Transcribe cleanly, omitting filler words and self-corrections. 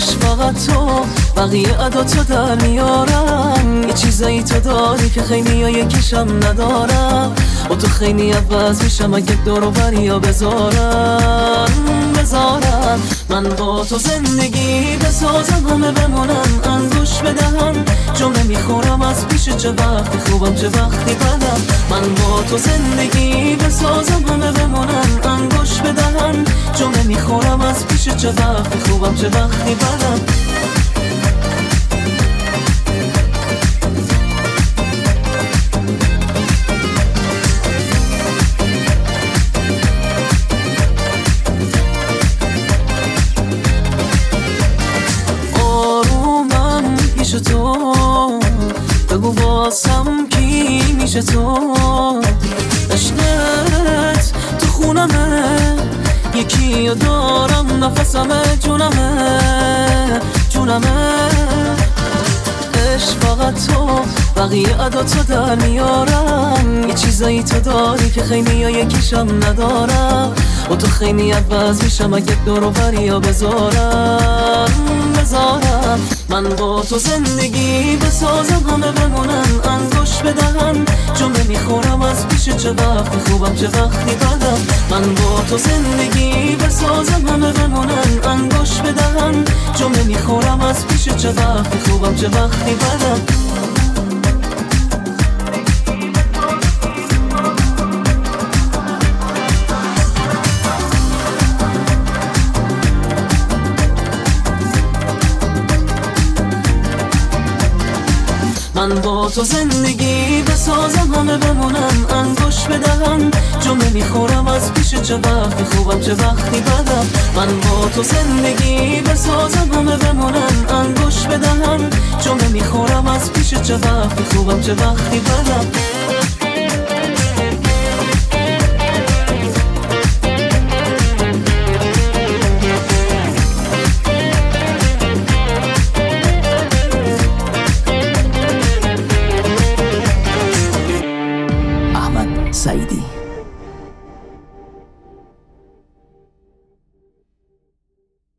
عشق فقط تو، بقیه عداتو در میارم. یه چیزایی تو داری که خیلی ها یکیشم ندارم. با تو خیلی عوض میشم اگه دور و بریا بذارم. من با تو زندگی بسازم، همه بمونن انگوش بدهم. جمله میخورم از پیش، چه وقتی خوبم چه وقتی بدم. من با تو زندگی بسازم، همه بمونن انگوش بدهم. جمله میخورم از پیش، چه وقتی خوبم چه وقتی بدم. میشه تو بگو واسم کی میشه تو. عشقت تو خونمه، یکی رو دارم نفسمه، جونمه. عشق فقط تو، بقیه عداتو در میارم. یه چیزایی تو داری که خیلی ها یکیشم ندارم. با تو خیلی عوض میشم اگه دور و بریا بذارم. من با تو زندگی بسازم، همه بمونن انگوش بدهم. جمله میخورم از پیش، چه وقتی خوبم چه وقتی بدم. من با تو زندگی بسازم، همه بمونن انگوش بدهم. جمله میخورم از پیش، چه وقتی خوبم چه وقتی بدم. من با تو زندگی بسازم، همه بمونن انگوش بدهم. جمله میخورم از پیش، چه وقتی خوبم چه وقتی بدم. من با تو زندگی بسازم، همه بمونن انگوش بدهم. جمله میخورم از پیش، چه وقتی خوبم چه وقتی بدم. سعیدی.